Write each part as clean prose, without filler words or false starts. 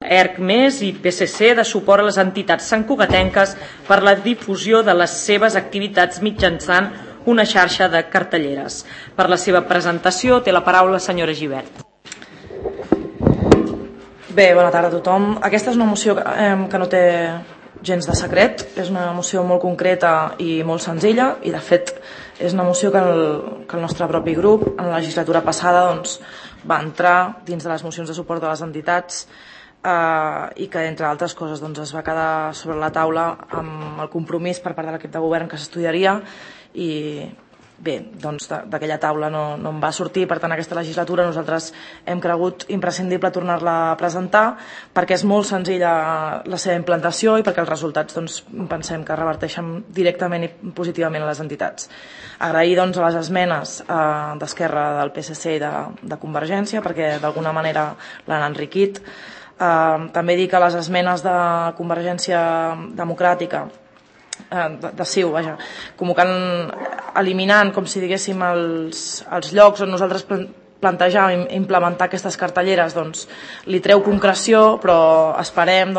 ERC+ i PSC de suport a les entitats santcugatenques per la difusió de les seves activitats mitjançant una xarxa de cartelleres. Per la seva presentació té la paraula la senyora Gibert. Bé, bona tarda a tothom. Aquesta és una moció que no té gens de secret, és una moció molt concreta i molt senzilla i de fet és una moció que el nostre propi grup en la legislatura passada va entrar dins de les mocions de suport a les entitats i que entre altres coses es va quedar sobre la taula amb el compromís per part de l'equip de govern que s'estudiaria i bé, d'aquella taula no en va sortir. Per tant, aquesta legislatura nosaltres hem cregut imprescindible tornar-la a presentar perquè és molt senzilla la seva implantació i perquè els resultats pensem que reverteixen directament i positivament a les entitats. Agrair a les esmenes d'Esquerra, del PSC i de Convergència perquè d'alguna manera l'han enriquit. També dir que les esmenes de Convergència Democràtica de CiU, eliminant, com si diguéssim, els llocs on nosaltres plantejàvem implementar aquestes cartelleres, li treu concreció, però esperem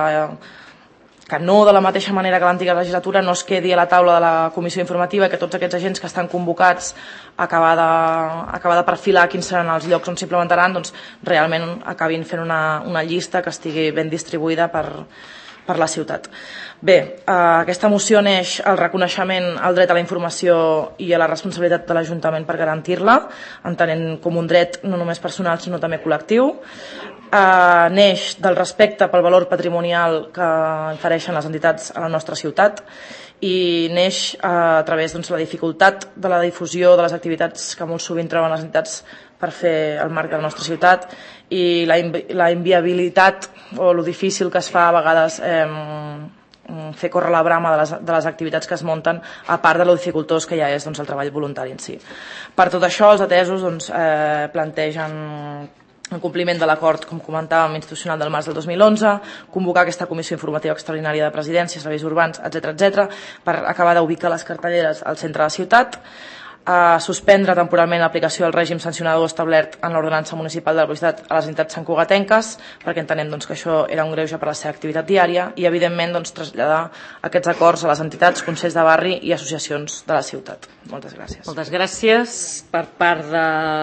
que no de la mateixa manera que l'antiga legislatura no es quedi a la taula de la comissió informativa i que tots aquests agents que estan convocats a acabar de perfilar quins seran els llocs on s'implementaran, realment acabin fent una llista que estigui ben distribuïda per la ciutat. Bé, aquesta moció neix el reconeixement al dret a la informació i a la responsabilitat de l'Ajuntament per garantir-la, entenent com un dret no només personal sinó també col·lectiu. Neix del respecte pel valor patrimonial que ofereixen les entitats a la nostra ciutat i neix a través de la dificultat de la difusió de les activitats que molt sovint troben les entitats per fer el marc de la nostra ciutat i la inviabilitat o lo difícil que es fa a vegades fer córrer la brama de les activitats que es munten, a part de lo dificultós que ja és el treball voluntari en si. Per tot això, els atesos plantegen en compliment de l'acord, com comentàvem, institucional del març del 2011, convocar aquesta comissió informativa extraordinària de presidència, serveis urbans, etc., per acabar d'ubicar les cartelleres al centre de la ciutat, suspendre temporalment l'aplicació del règim sancionador establert en l'ordenança municipal de la publicitat a les entitats santcugatenques, perquè entenem que això era un greuge per la seva activitat diària, i evidentment traslladar aquests acords a les entitats, consells de barri i associacions de la ciutat. Moltes gràcies. Moltes gràcies. Per part de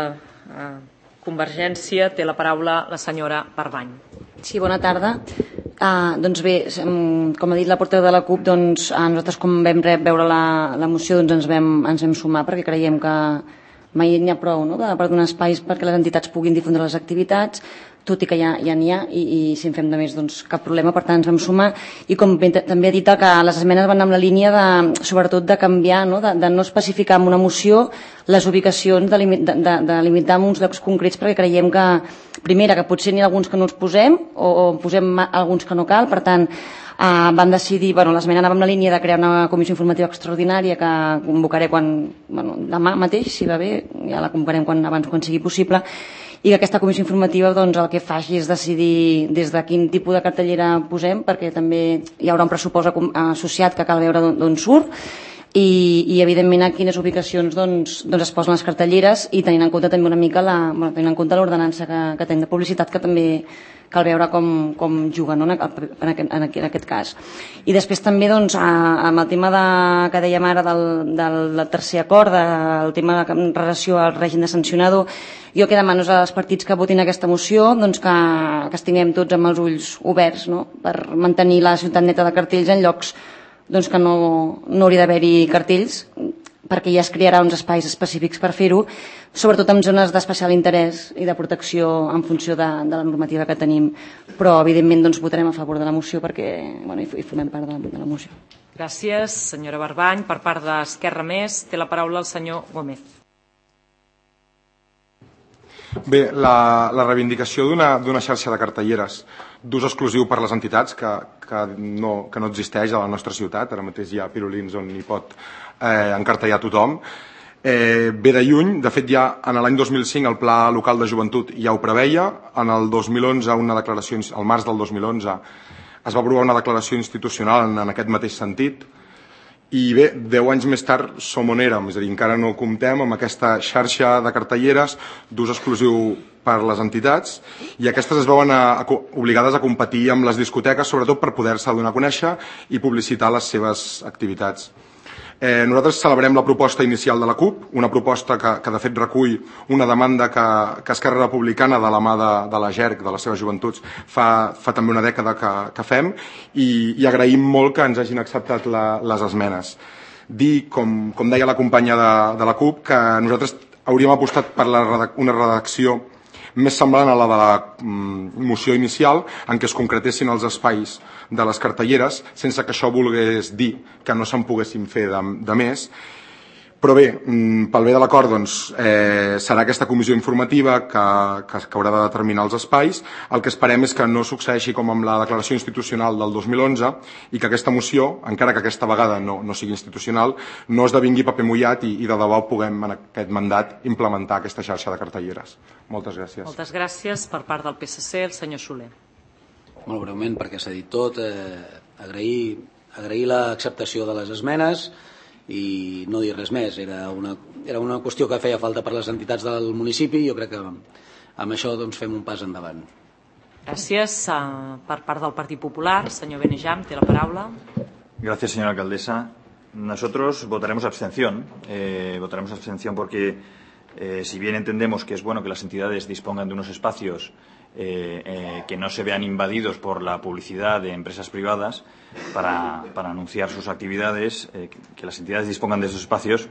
Convergència té la paraula la senyora Barbany. Sí, bona tarda. Doncs bé, com ha dit la portaveu de la CUP, nosaltres com vam veure la moció ens vam sumar perquè creiem que mai n'hi ha prou per donar espais perquè les entitats puguin difondre les activitats, tot i que ja n'hi ha i si en fem de més cap problema, per tant ens vam sumar i com també ha dit que les esmenes van en la línia sobretot de canviar, de no especificar en una moció les ubicacions, de limitar en uns llocs concrets perquè creiem que primera, que potser n'hi ha alguns que no els posem o posem alguns que no cal, per tant van decidir, l'esmena anava en la línia de crear una comissió informativa extraordinària que convocaré demà mateix, si va bé, ja la convocarem abans quan sigui possible, i que aquesta comissió informativa el que faci és decidir des de quin tipus de cartellera posem, perquè també hi haurà un pressupost associat que cal veure d'on surt, i evidentment a quines ubicacions es posen les cartelleres i tenint en compte també una mica l'ordenança que tenim de publicitat, que també cal veure com juguen en aquest cas. I després també amb el tema que dèiem ara del tercer acord, el tema en relació al règim de sancionador, jo que demano als partits que votin aquesta moció que estiguem tots amb els ulls oberts per mantenir la ciutat neta de cartells en llocs que no hauria d'haver-hi cartells, perquè ja es crearà uns espais específics per fer-ho, sobretot en zones d'especial interès i de protecció en funció de la normativa que tenim. Però, evidentment, votarem a favor de la moció perquè hi formem part de la moció. Gràcies, senyora Barbany. Per part d'Esquerra Més, té la paraula el senyor Gómez. Bé, la reivindicació d'una xarxa de cartelleres d'ús exclusiu per a les entitats que no existeix a la nostra ciutat, ara mateix hi ha pirulins on hi pot encartellar tothom, ve de lluny. De fet, ja en l'any 2005 el Pla Local de Joventut ja ho preveia, en el 2011 al març del 2011 es va aprovar una declaració institucional en aquest mateix sentit, i bé, 10 anys més tard som on érem, és a dir, encara no comptem amb aquesta xarxa de cartelleres d'ús exclusiu per les entitats i aquestes es veuen obligades a competir amb les discoteques, sobretot per poder-se donar a conèixer i publicitar les seves activitats. Nosaltres celebrem la proposta inicial de la CUP, una proposta que de fet recull una demanda que Esquerra Republicana, de la mà de la GERC, de les seves joventuts, fa també una dècada que fem, i agraïm molt que ens hagin acceptat les esmenes. Dir, com deia la companya de la CUP, que nosaltres hauríem apostat per una redacció més semblant a la de la moció inicial, en què es concretessin els espais de les cartelleres, sense que això volgués dir que no se'n poguessin fer de més. Però bé, pel bé de l'acord, serà aquesta comissió informativa que haurà de determinar els espais. El que esperem és que no succeeixi com amb la declaració institucional del 2011 i que aquesta moció, encara que aquesta vegada no sigui institucional, no esdevingui paper mullat i de debò puguem en aquest mandat implementar aquesta xarxa de cartelleres. Moltes gràcies. Moltes gràcies. Per part del PSC, el senyor Soler. Molt breument, perquè s'ha dit tot, agrair l'acceptació de les esmenes i no dir res més. Era una qüestió que feia falta per les entitats del municipi i jo crec que amb això fem un pas endavant. Gràcies. Per part del Partit Popular, senyor Benejam, té la paraula. Gracias, señora alcaldesa. Nosotros votaremos abstención. Votaremos abstención porque si bien entendemos que es bueno que las entidades dispongan de unos espacios que no se vean invadidos por la publicidad de empresas privadas para anunciar sus actividades, que las entidades dispongan de esos espacios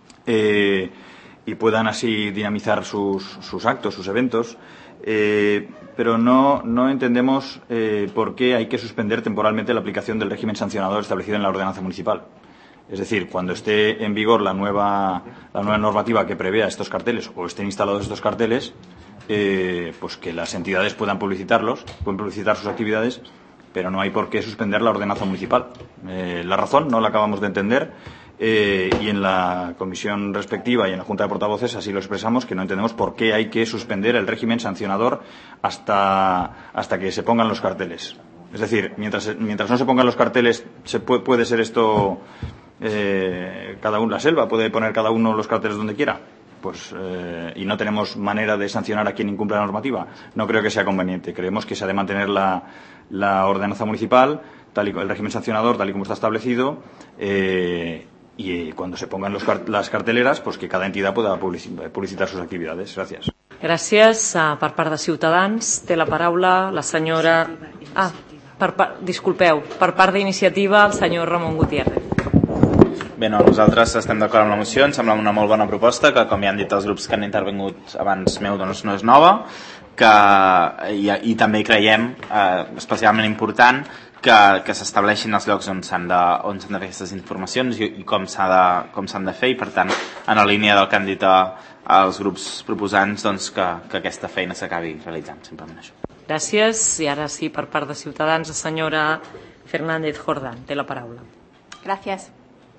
y puedan así dinamizar sus actos, sus eventos, pero no entendemos por qué hay que suspender temporalmente la aplicación del régimen sancionador establecido en la ordenanza municipal. Es decir, cuando esté en vigor la nueva normativa que prevea estos carteles o estén instalados estos carteles, pues que las entidades pueden publicitar sus actividades, pero no hay por qué suspender la ordenanza municipal. La razón no la acabamos de entender y en la comisión respectiva y en la Junta de Portavoces así lo expresamos, que no entendemos por qué hay que suspender el régimen sancionador hasta que se pongan los carteles. Es decir, mientras no se pongan los carteles puede ser esto cada uno, la selva puede poner cada uno los carteles donde quiera. Y no tenemos manera de sancionar a quien incumple la normativa. No creo que sea conveniente. Creemos que se ha de mantener la ordenanza municipal, el régimen sancionador tal y como está establecido, y cuando se pongan las carteleras, pues que cada entidad pueda publicitar sus actividades. Gracias. Gràcies. Per part de Ciutadans té la paraula la senyora... disculpeu, per part d'Iniciativa el senyor Ramon Gutiérrez. Bé, nosaltres estem d'acord amb la moció, ens sembla una molt bona proposta que, com ja han dit els grups que han intervingut abans meu, no és nova, i també creiem especialment important que s'estableixin els llocs on s'han de fer aquestes informacions i com s'han de fer, i per tant en la línia del que han dit els grups proposants, que aquesta feina s'acabi realitzant, simplement això. Gràcies. I ara sí, per part de Ciutadans, la senyora Fernández Jordán té la paraula. Gracias.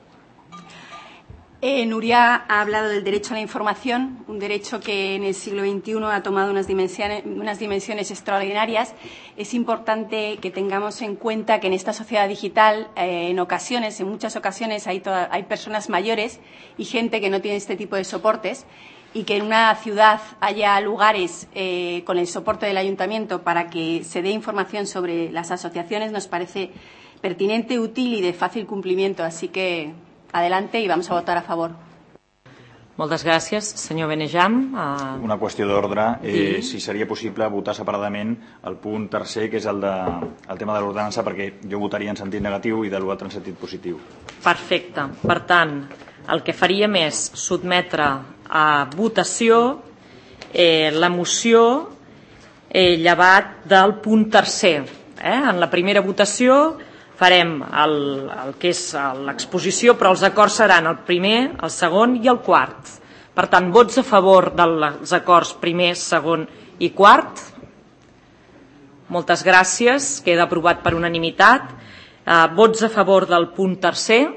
Nuria ha hablado del derecho a la información, un derecho que en el siglo XXI ha tomado unas dimensiones extraordinarias. Es importante que tengamos en cuenta que en esta sociedad digital, en muchas ocasiones, hay personas mayores y gente que no tiene este tipo de soportes, y que en una ciudad haya lugares con el soporte del ayuntamiento para que se dé información sobre las asociaciones nos parece pertinente, útil y de fácil cumplimiento. Así que adelante y vamos a votar a favor. Moltes gràcies. Senyor Benejam. Una qüestió d'ordre. Si seria possible votar separadament el punt tercer, que és el tema de l'ordenança, perquè jo votaria en sentit negatiu i de l'altre en sentit positiu. Perfecte. Per tant, el que faríem és sotmetre a votació la moció llevat del punt tercer. En la primera votació farem el que és l'exposició, però els acords seran el primer, el segon i el quart. Per tant, vots a favor dels acords primer, segon i quart. Moltes gràcies. Queda aprovat per unanimitat. Vots a favor del punt tercer.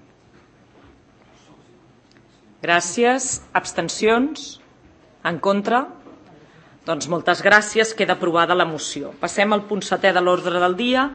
Gràcies. Abstencions? En contra? Doncs moltes gràcies. Queda aprovada la moció. Passem al punt setè de l'ordre del dia,